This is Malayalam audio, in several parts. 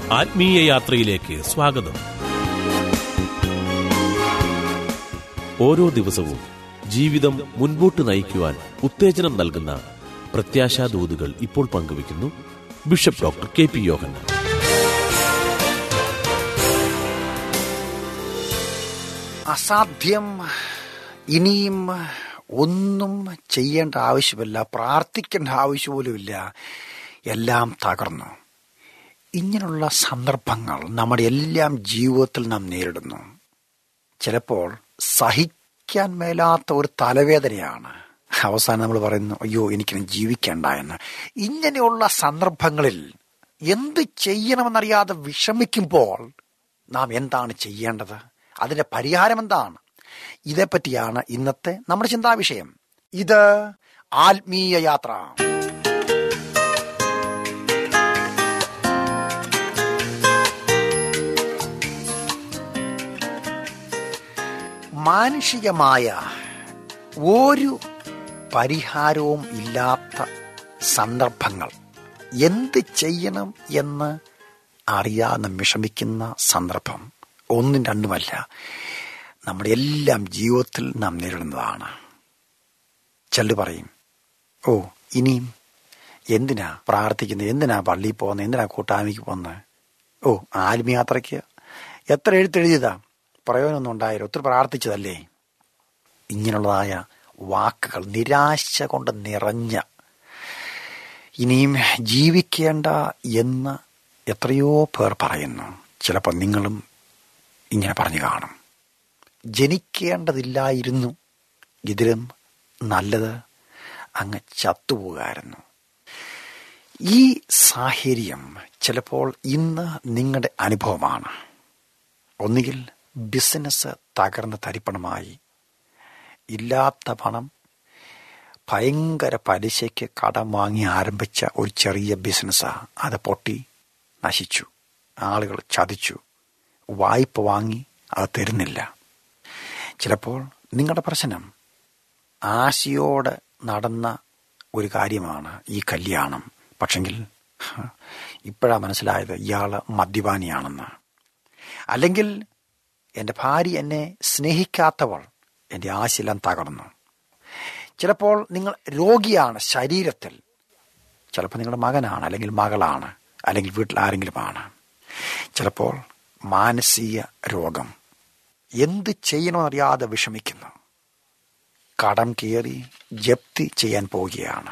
ആത്മീയ യാത്രയിലേക്ക് സ്വാഗതം. ഓരോ ദിവസവും ജീവിതം മുൻപോട്ട് നയിക്കുവാൻ ഉത്തേജനം നൽകുന്ന പ്രത്യാശാദൂതുകൾ ഇപ്പോൾ പങ്കുവയ്ക്കുന്നു bishop doctor K P Yohannan. അസാധ്യം, ഇനിയും ഒന്നും ചെയ്യേണ്ട ആവശ്യമില്ല, പ്രാർത്ഥിക്കേണ്ട ആവശ്യം പോലുമില്ല, എല്ലാം തകർന്നു. ഇങ്ങനെയുള്ള സന്ദർഭങ്ങൾ നമ്മുടെ എല്ലാം ജീവിതത്തിൽ നാം നേരിടുന്നു. ചിലപ്പോൾ സഹിക്കാൻ മേലാത്ത ഒരു തലവേദനയാണ്. അവസാനം നമ്മൾ പറയുന്നു, അയ്യോ എനിക്കിനി ജീവിക്കേണ്ട എന്ന്. ഇങ്ങനെയുള്ള സന്ദർഭങ്ങളിൽ എന്ത് ചെയ്യണമെന്നറിയാതെ വിഷമിക്കുമ്പോൾ നാം എന്താണ് ചെയ്യേണ്ടത്? അതിന്റെ പരിഹാരം എന്താണ്? ഇതേപ്പറ്റിയാണ് ഇന്നത്തെ നമ്മുടെ ചിന്താവിഷയം. ഇത് ആത്മീയ യാത്ര. മാനുഷികമായ ഒരു പരിഹാരവും ഇല്ലാത്ത സന്ദർഭങ്ങൾ, എന്ത് ചെയ്യണം എന്ന് അറിയാതെ വിഷമിക്കുന്ന സന്ദർഭം ഒന്നും രണ്ടുമല്ല, നമ്മുടെ എല്ലാം ജീവിതത്തിൽ നാം നേരിടുന്നതാണ്. ചിലർ പറയും, ഓ ഇനിയും എന്തിനാ പ്രാർത്ഥിക്കുന്നത്, എന്തിനാ പള്ളിയിൽ പോകുന്നത്, എന്തിനാ കൂട്ടായ്മയ്ക്ക് പോകുന്നത്, ഓ ആത്മീയാത്രയ്ക്ക് എത്ര എഴുത്തെഴുതിയതാ, പ്രയോജനമൊന്നും ഉണ്ടായില്ല, ഒത്തിരി പ്രാർത്ഥിച്ചതല്ലേ. ഇങ്ങനെയുള്ളതായ വാക്കുകൾ നിരാശ കൊണ്ട് നിറഞ്ഞ, ഇനിയും ജീവിക്കേണ്ട എന്ന് എത്രയോ പേർ പറയുന്നു. ചിലപ്പോൾ നിങ്ങളും ഇങ്ങനെ പറഞ്ഞു കാണും, ജനിക്കേണ്ടതില്ലായിരുന്നു, ഇതിലും നല്ലത് അങ്ങ് ചത്തുപോകായിരുന്നു. ഈ സാഹചര്യം ചിലപ്പോൾ ഇന്ന് നിങ്ങളുടെ അനുഭവമാണ്. ഒന്നുകിൽ ബിസിനസ് തകർന്ന് തരിപ്പണമായി, ഇല്ലാത്ത പണം ഭയങ്കര പലിശയ്ക്ക് കടം വാങ്ങി ആരംഭിച്ച ഒരു ചെറിയ ബിസിനസ്സാണ്, അത് പൊട്ടി നശിച്ചു, ആളുകൾ ചതിച്ചു, വായ്പ വാങ്ങി അത് തരുന്നില്ല. ചിലപ്പോൾ നിങ്ങളുടെ പ്രശ്നം ആശയോടെ നടന്ന ഒരു കാര്യമാണ് ഈ കല്യാണം, പക്ഷെങ്കിൽ ഇപ്പോഴാണ് മനസ്സിലായത് ഇയാൾ മദ്യപാനിയാണെന്ന്. അല്ലെങ്കിൽ എൻ്റെ ഭാര്യ എന്നെ സ്നേഹിക്കാത്തവൾ, എൻ്റെ ആശയെല്ലാം തകർന്നു. ചിലപ്പോൾ നിങ്ങൾ രോഗിയാണ് ശരീരത്തിൽ, ചിലപ്പോൾ നിങ്ങളുടെ മകനാണ്, അല്ലെങ്കിൽ മകളാണ്, അല്ലെങ്കിൽ വീട്ടിൽ ആരെങ്കിലുമാണ്. ചിലപ്പോൾ മാനസിക രോഗം, എന്ത് ചെയ്യണമെന്നറിയാതെ വിഷമിക്കുന്നു. കടം കയറി ജപ്തി ചെയ്യാൻ പോവുകയാണ്.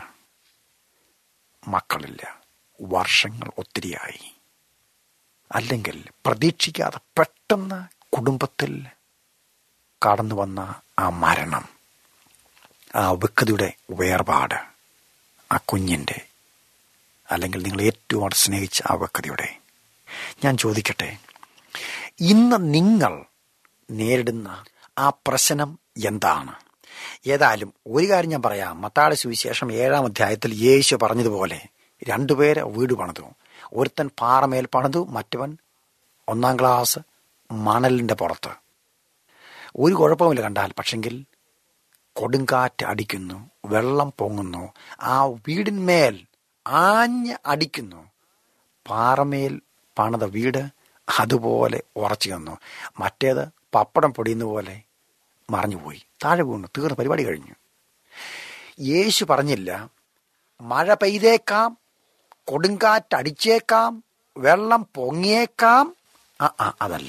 മക്കളില്ല, വർഷങ്ങൾ ഒത്തിരിയായി. അല്ലെങ്കിൽ പ്രതീക്ഷിക്കാതെ പെട്ടെന്ന് കുടുംബത്തിൽ കടന്നു വന്ന ആ മരണം, ആ വ്യക്തിയുടെ വേർപാട്, ആ കുഞ്ഞിൻ്റെ, അല്ലെങ്കിൽ നിങ്ങൾ ഏറ്റവും അടുത്ത് സ്നേഹിച്ച ആ വ്യക്തിയുടെ. ഞാൻ ചോദിക്കട്ടെ, ഇന്ന് നിങ്ങൾ നേരിടുന്ന ആ പ്രശ്നം എന്താണ്? ഏതായാലും ഒരു കാര്യം ഞാൻ പറയാം. മത്തായിയുടെ സുവിശേഷം 7-ാം അധ്യായത്തിൽ യേശു പറഞ്ഞതുപോലെ രണ്ടുപേരെ വീട് പണിതു. ഒരുത്തൻ പാറമേൽ പണിതു, മറ്റവൻ 1-ാം ക്ലാസ് മണലിൻ്റെ പുറത്ത്. ഒരു കുഴപ്പമില്ല കണ്ടാൽ. പക്ഷെങ്കിൽ കൊടുങ്കാറ്റ് അടിക്കുന്നു, വെള്ളം പൊങ്ങുന്നു, ആ വീടിന്മേൽ ആഞ്ഞ് അടിക്കുന്നു. പാറമേൽ പണിത വീട് അതുപോലെ ഉറച്ചു നിന്നു. മറ്റേത് പപ്പടം പൊടിയുന്ന പോലെ മറിഞ്ഞുപോയി, താഴെ വീണു, തീർന്നു, പരിപാടി കഴിഞ്ഞു. യേശു പറഞ്ഞില്ല മഴ പെയ്തേക്കാം, കൊടുങ്കാറ്റ് അടിച്ചേക്കാം, വെള്ളം പൊങ്ങിയേക്കാം. അതല്ല,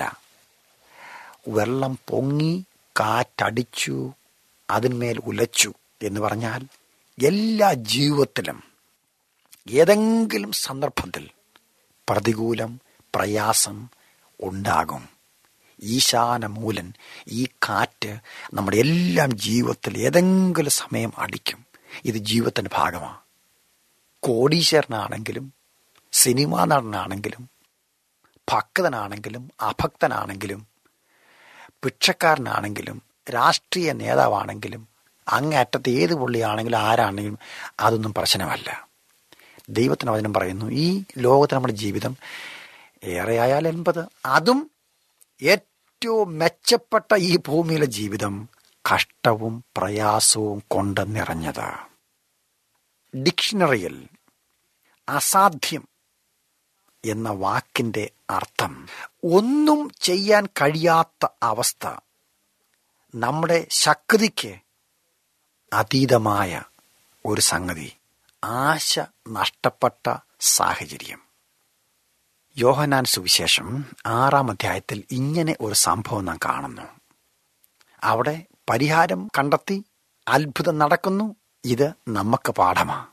വെള്ളം പൊങ്ങി, കാറ്റടിച്ചു, അതിന്മേൽ ഉലച്ചു എന്ന് പറഞ്ഞാൽ എല്ലാ ജീവിതത്തിലും ഏതെങ്കിലും സന്ദർഭത്തിൽ പ്രതികൂലം, പ്രയാസം ഉണ്ടാകും. ഈശാനമൂലൻ, ഈ കാറ്റ് നമ്മുടെ എല്ലാം ജീവിതത്തിൽ ഏതെങ്കിലും സമയം അടിക്കും. ഇത് ജീവിതത്തിൻ്റെ ഭാഗമാണ്. കോടീശ്വരനാണെങ്കിലും, സിനിമാ നടനാണെങ്കിലും, ഭക്തനാണെങ്കിലും, അഭക്തനാണെങ്കിലും, ഭിക്ഷക്കാരനാണെങ്കിലും, രാഷ്ട്രീയ നേതാവാണെങ്കിലും, അങ്ങേയറ്റത്ത് ഏത് പുള്ളിയാണെങ്കിലും, ആരാണെങ്കിലും അതൊന്നും പ്രശ്നമല്ല. ദൈവത്തിന് വചനം പറയുന്നു, ഈ ലോകത്ത് നമ്മുടെ ജീവിതം ഏറെയായാൽ 80, അതും ഏറ്റവും മെച്ചപ്പെട്ട ഈ ഭൂമിയിലെ ജീവിതം കഷ്ടവും പ്രയാസവും കൊണ്ട് നിറഞ്ഞത്. ഡിക്ഷണറിയിൽ അസാധ്യം എന്ന വാക്കിൻ്റെ അർത്ഥം ഒന്നും ചെയ്യാൻ കഴിയാത്ത അവസ്ഥ, നമ്മുടെ ശക്തിക്ക് അതീതമായ ഒരു സംഗതി, ആശ നഷ്ടപ്പെട്ട സാഹചര്യം. യോഹന്നാൻ സുവിശേഷം 6-ാം അധ്യായത്തിൽ ഇങ്ങനെ ഒരു സംഭവം നാം കാണുന്നു. അവിടെ പരിഹാരം കണ്ടെത്തി അത്ഭുതം നടക്കുന്നു. ഇത് നമുക്ക് പാഠമാണ്.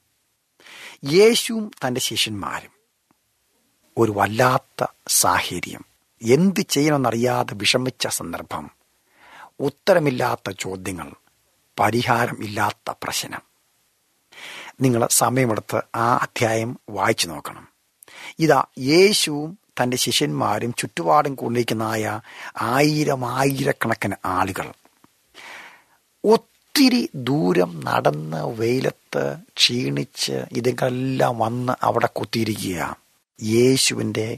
യേശുവും തൻ്റെ ശിഷ്യന്മാരും ഒരു വല്ലാത്ത സാഹചര്യം, എന്ത് ചെയ്യണമെന്നറിയാതെ വിഷമിച്ച സന്ദർഭം, ഉത്തരമില്ലാത്ത ചോദ്യങ്ങൾ, പരിഹാരം ഇല്ലാത്ത പ്രശ്നം. നിങ്ങൾ സമയമെടുത്ത് ആ അധ്യായം വായിച്ചു നോക്കണം. ഇതാ യേശുവും തൻ്റെ ശിഷ്യന്മാരും ചുറ്റുപാടും കൊണ്ടിരിക്കുന്നതായ ആയിരക്കണക്കിന് ആളുകൾ ഒത്തിരി ദൂരം നടന്ന് വെയിലത്ത് ക്ഷീണിച്ച് ഇതെല്ലാം വന്ന് അവിടെ കുത്തിയിരിക്കുക യേശുവിൻ്റെ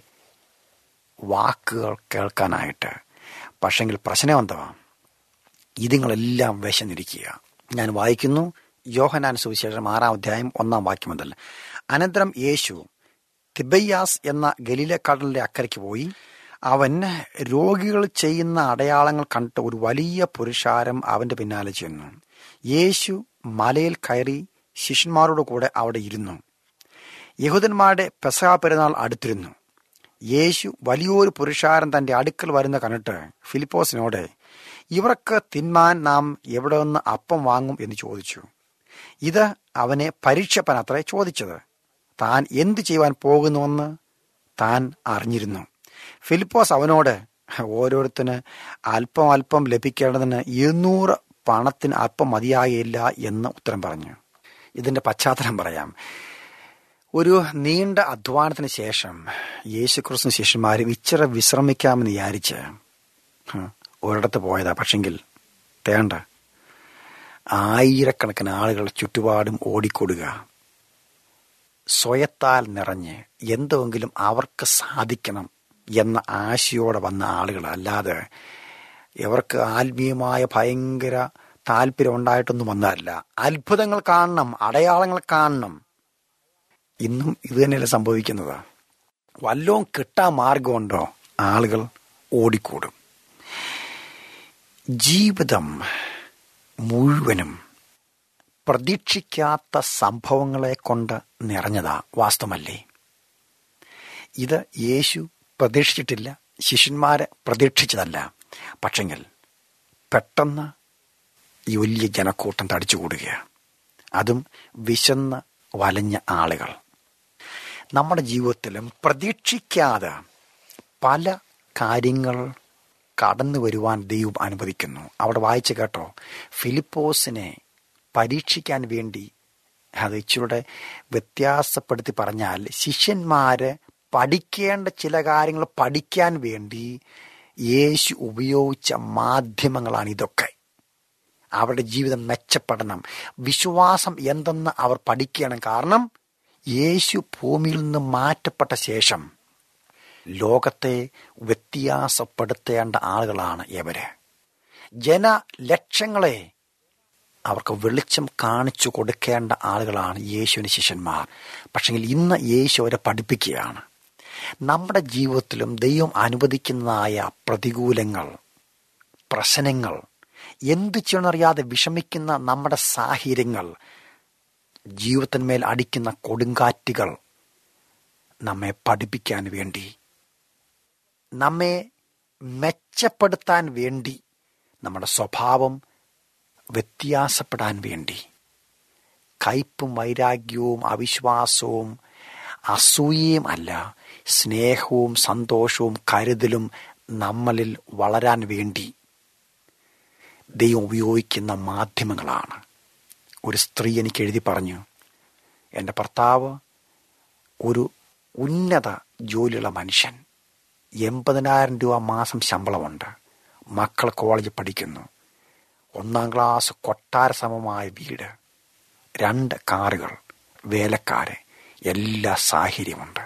വാക്കുകൾ കേൾക്കാനായിട്ട്. പക്ഷെങ്കിൽ പ്രശ്നം എന്തുവാ? ഇതുങ്ങളെല്ലാം വിശന്നിരിക്കുക. ഞാൻ വായിക്കുന്നു, യോഹന്നാൻ സുവിശേഷം 6-ാം അധ്യായം 1-ാം വാക്യം മുതൽ. അനന്തരം യേശു തിബയ്യാസ് എന്ന ഗലീലക്കടലിന്റെ അക്കരയ്ക്ക് പോയി. അവൻ രോഗികൾ ചെയ്യുന്ന അടയാളങ്ങൾ കണ്ടിട്ട് ഒരു വലിയ പുരുഷാരം അവന്റെ പിന്നാലെ ചെന്നു. യേശു മലയിൽ കയറി ശിഷ്യന്മാരോട് കൂടെ അവിടെ ഇരുന്നു. യഹൂദന്മാരുടെ പെസഹ പെരുന്നാൾ അടുത്തിരുന്നു. യേശു വലിയൊരു പുരുഷാരം തന്റെ അടുക്കൽ വരുന്ന കണ്ടിട്ട് ഫിലിപ്പോസിനോട്, ഇവർക്ക് തിന്മാൻ നാം എവിടെ നിന്ന് അപ്പം വാങ്ങും എന്ന് ചോദിച്ചു. ഇത് അവനെ പരീക്ഷപ്പനത്രേ ചോദിച്ചത്. താൻ എന്തു ചെയ്യുവാൻ പോകുന്നുവെന്ന് താൻ അറിഞ്ഞിരുന്നു. ഫിലിപ്പോസ് അവനോട്, ഓരോരുത്തന് അല്പം അല്പം ലഭിക്കേണ്ടതിന് 200 പണത്തിന് അല്പം മതിയാകില്ല എന്ന് ഉത്തരം പറഞ്ഞു. ഇതിൻ്റെ പശ്ചാത്തലം പറയാം. ഒരു നീണ്ട അധ്വാനത്തിന് ശേഷം യേശുക്രിസ്തു ശിഷ്യന്മാരും ഇച്ചിരി വിശ്രമിക്കാമെന്ന് വിചാരിച്ച് ഒരിടത്ത് പോയതാ. പക്ഷെങ്കിൽ തേണ്ട ആയിരക്കണക്കിന് ആളുകൾ ചുറ്റുപാടും ഓടിക്കൊടുക, സ്വയത്താൽ നിറഞ്ഞ് എന്തെങ്കിലും അവർക്ക് സാധിക്കണം എന്ന ആശയോടെ വന്ന ആളുകൾ, അല്ലാതെ ഇവർക്ക് ആത്മീയമായ ഭയങ്കര താല്പര്യം ഉണ്ടായിട്ടൊന്നും വന്നതല്ല. അത്ഭുതങ്ങൾ കാണണം, അടയാളങ്ങൾ കാണണം. ഇന്നും ഇത് തന്നെയല്ലേ സംഭവിക്കുന്നത്? വല്ലതും കിട്ടാൻ മാർഗമുണ്ടോ? ആളുകൾ ഓടിക്കൂടും. ജീവിതം മുഴുവനും പ്രതീക്ഷിക്കാത്ത സംഭവങ്ങളെ കൊണ്ട് നിറഞ്ഞതാ, വാസ്തവമല്ലേ? ഇത് യേശു പ്രതീക്ഷിച്ചിട്ടില്ല, ശിഷ്യന്മാരെ പ്രതീക്ഷിച്ചതല്ല. പക്ഷെങ്കിൽ പെട്ടെന്ന് ഈ വലിയ ജനക്കൂട്ടം തടിച്ചുകൂടുകയാണ്. അതും വിശന്ന് വലഞ്ഞ ആളുകൾ. നമ്മുടെ ജീവിതത്തിലും പ്രതീക്ഷിക്കാതെ പല കാര്യങ്ങൾ കടന്നു വരുവാൻ ദൈവം അനുവദിക്കുന്നു. അവിടെ വായിച്ച് കേട്ടോ, ഫിലിപ്പോസിനെ പരീക്ഷിക്കാൻ വേണ്ടി, അത് ഇച്ചിരുടെ വ്യത്യാസപ്പെടുത്തി പറഞ്ഞാൽ ശിഷ്യന്മാര് പഠിക്കേണ്ട ചില കാര്യങ്ങൾ പഠിക്കാൻ വേണ്ടി യേശു ഉപയോഗിച്ച മാധ്യമങ്ങളാണ് ഇതൊക്കെ. അവരുടെ ജീവിതം മെച്ചപ്പെടണം, വിശ്വാസം എന്തെന്ന് അവർ പഠിക്കണം. കാരണം യേശു ഭൂമിയിൽ നിന്ന് മാറ്റപ്പെട്ട ശേഷം ലോകത്തെ വ്യത്യാസപ്പെടുത്തേണ്ട ആളുകളാണ് ഇവര്. ജനലക്ഷങ്ങളെ അവർക്ക് വെളിച്ചം കാണിച്ചു കൊടുക്കേണ്ട ആളുകളാണ് യേശുവിൻ്റെ ശിഷ്യന്മാർ. പക്ഷെങ്കിൽ ഇന്ന് യേശു അവരെ പഠിപ്പിക്കുകയാണ്. നമ്മുടെ ജീവിതത്തിലും ദൈവം അനുവദിക്കുന്നതായ പ്രതികൂലങ്ങൾ, പ്രശ്നങ്ങൾ, എന്തു ചെയ്യണമെന്നറിയാതെ വിഷമിക്കുന്ന നമ്മുടെ സാഹചര്യങ്ങൾ, ജീവിതത്തിന്മേൽ അടിക്കുന്ന കൊടുങ്കാറ്റുകൾ നമ്മെ പഠിപ്പിക്കാൻ വേണ്ടി, നമ്മെ മെച്ചപ്പെടുത്താൻ വേണ്ടി, നമ്മുടെ സ്വഭാവം വ്യത്യാസപ്പെടാൻ വേണ്ടി, കയ്പും വൈരാഗ്യവും അവിശ്വാസവും അസൂയയും അല്ല, സ്നേഹവും സന്തോഷവും കരുതലും നമ്മളിൽ വളരാൻ വേണ്ടി ദൈവം ഉപയോഗിക്കുന്ന മാധ്യമങ്ങളാണ്. ഒരു സ്ത്രീ എനിക്ക് എഴുതി പറഞ്ഞു, എൻ്റെ ഭർത്താവ് ഒരു ഉന്നത ജോലിയുള്ള മനുഷ്യൻ, 80,000 രൂപ മാസം ശമ്പളമുണ്ട്, മക്കൾ കോളേജിൽ പഠിക്കുന്നു, 1ാം ക്ലാസ് കൊട്ടാര സമമായ വീട്, 2 കാറുകൾ, വേലക്കാര്, എല്ലാ സാഹചര്യമുണ്ട്.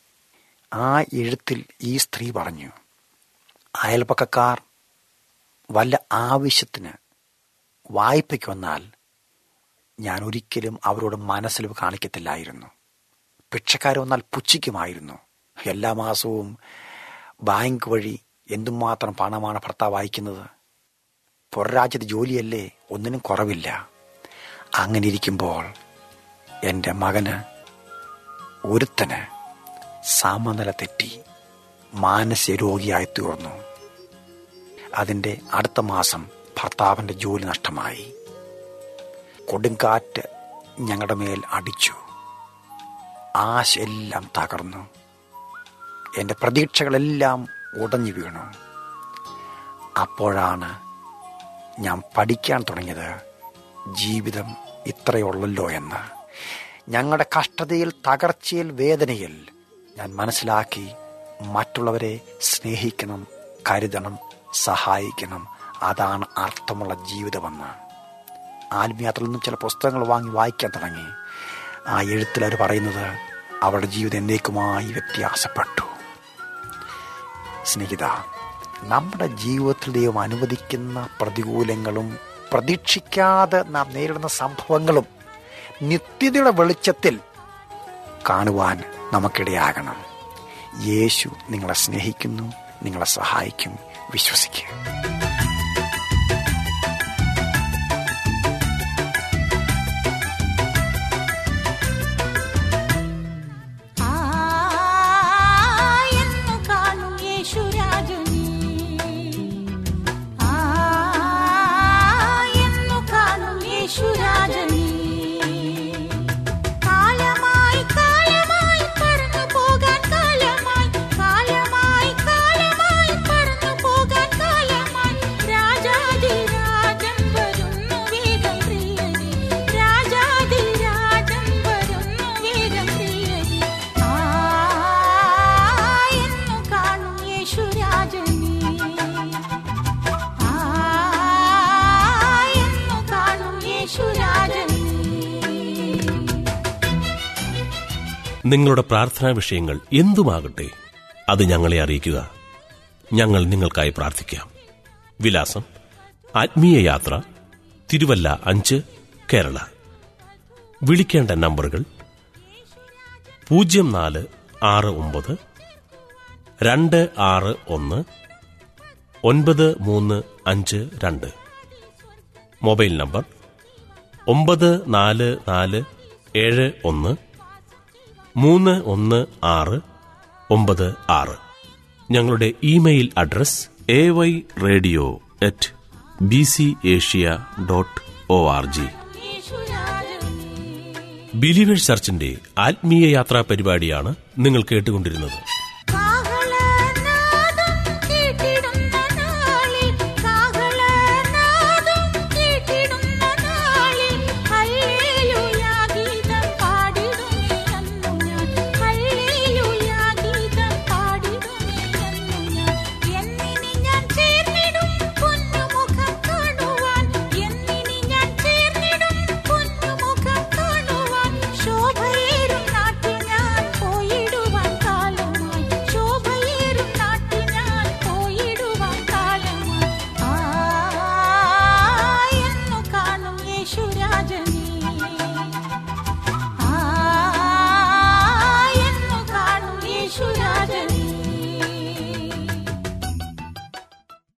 ആ എഴുത്തിൽ ഈ സ്ത്രീ പറഞ്ഞു, അയൽപക്കക്കാർ വല്ല ആവശ്യത്തിന് വായ്പയ്ക്ക് വന്നാൽ ഞാൻ ഒരിക്കലും അവരോട് മനസ്സിൽ കാണിക്കത്തില്ലായിരുന്നു. ഭിക്ഷക്കാർ വന്നാൽ പുച്ഛിക്കുമായിരുന്നു. എല്ലാ മാസവും ബാങ്ക് വഴി എന്തുമാത്രം പണമാണ് ഭർത്താവ് അയക്കുന്നത്. പുറരാജ്യത്ത് ജോലിയല്ലേ, ഒന്നിനും കുറവില്ല. അങ്ങനെ ഇരിക്കുമ്പോൾ എൻ്റെ മകന് ഒരുത്തന് സമനില തെറ്റി മാനസിക രോഗിയായി തീർന്നു. അതിൻ്റെ അടുത്ത മാസം ഭർത്താവിൻ്റെ ജോലി നഷ്ടമായി. കൊടുങ്കാറ്റ് ഞങ്ങളുടെ മേൽ അടിച്ചു. ആശ എല്ലാം തകർന്നു. എൻ്റെ പ്രതീക്ഷകളെല്ലാം ഉടഞ്ഞു വീണു. അപ്പോഴാണ് ഞാൻ പഠിക്കാൻ തുടങ്ങിയത്, ജീവിതം ഇത്രയുള്ളല്ലോ എന്ന്. ഞങ്ങളുടെ കഷ്ടതയിൽ, തകർച്ചയിൽ, വേദനയിൽ ഞാൻ മനസ്സിലാക്കി, മറ്റുള്ളവരെ സ്നേഹിക്കണം, കരുതണം, സഹായിക്കണം. അതാണ് അർത്ഥമുള്ള ജീവിതമെന്ന്. ആത്മീയയാത്രയിൽ നിന്നും ചില പുസ്തകങ്ങൾ വാങ്ങി വായിക്കാൻ തുടങ്ങി. ആ എഴുത്തിൽ അവർ പറയുന്നത് അവരുടെ ജീവിതം എന്നേക്കുമായി വ്യത്യാസപ്പെട്ടു. സ്നേഹിത, നമ്മുടെ ജീവിതത്തിൽ ദൈവം അനുവദിക്കുന്ന പ്രതികൂലങ്ങളും പ്രതീക്ഷിക്കാതെ നാം നേരിടുന്ന സംഭവങ്ങളും നിത്യതയുടെ വെളിച്ചത്തിൽ കാണുവാൻ നമുക്കിടയാകണം. യേശു നിങ്ങളെ സ്നേഹിക്കുന്നു, നിങ്ങളെ സഹായിക്കും. വിശ്വസിക്കുക. നിങ്ങളുടെ പ്രാർത്ഥനാ വിഷയങ്ങൾ എന്തുമാകട്ടെ അത് ഞങ്ങളെ അറിയിക്കുക. ഞങ്ങൾ നിങ്ങൾക്കായി പ്രാർത്ഥിക്കാം. വിലാസം: ആത്മീയ യാത്ര, തിരുവല്ല 5, കേരള. വിളിക്കേണ്ട നമ്പറുകൾ 0469 261 9352. Mobile number 9447131696. ഞങ്ങളുടെ ഇമെയിൽ അഡ്രസ് ayradio@bcasia.org. ബിലീവേഴ്സ് ചർച്ചിന്റെ ആത്മീയ യാത്രാ പരിപാടിയാണ് നിങ്ങൾ കേട്ടുകൊണ്ടിരുന്നത്.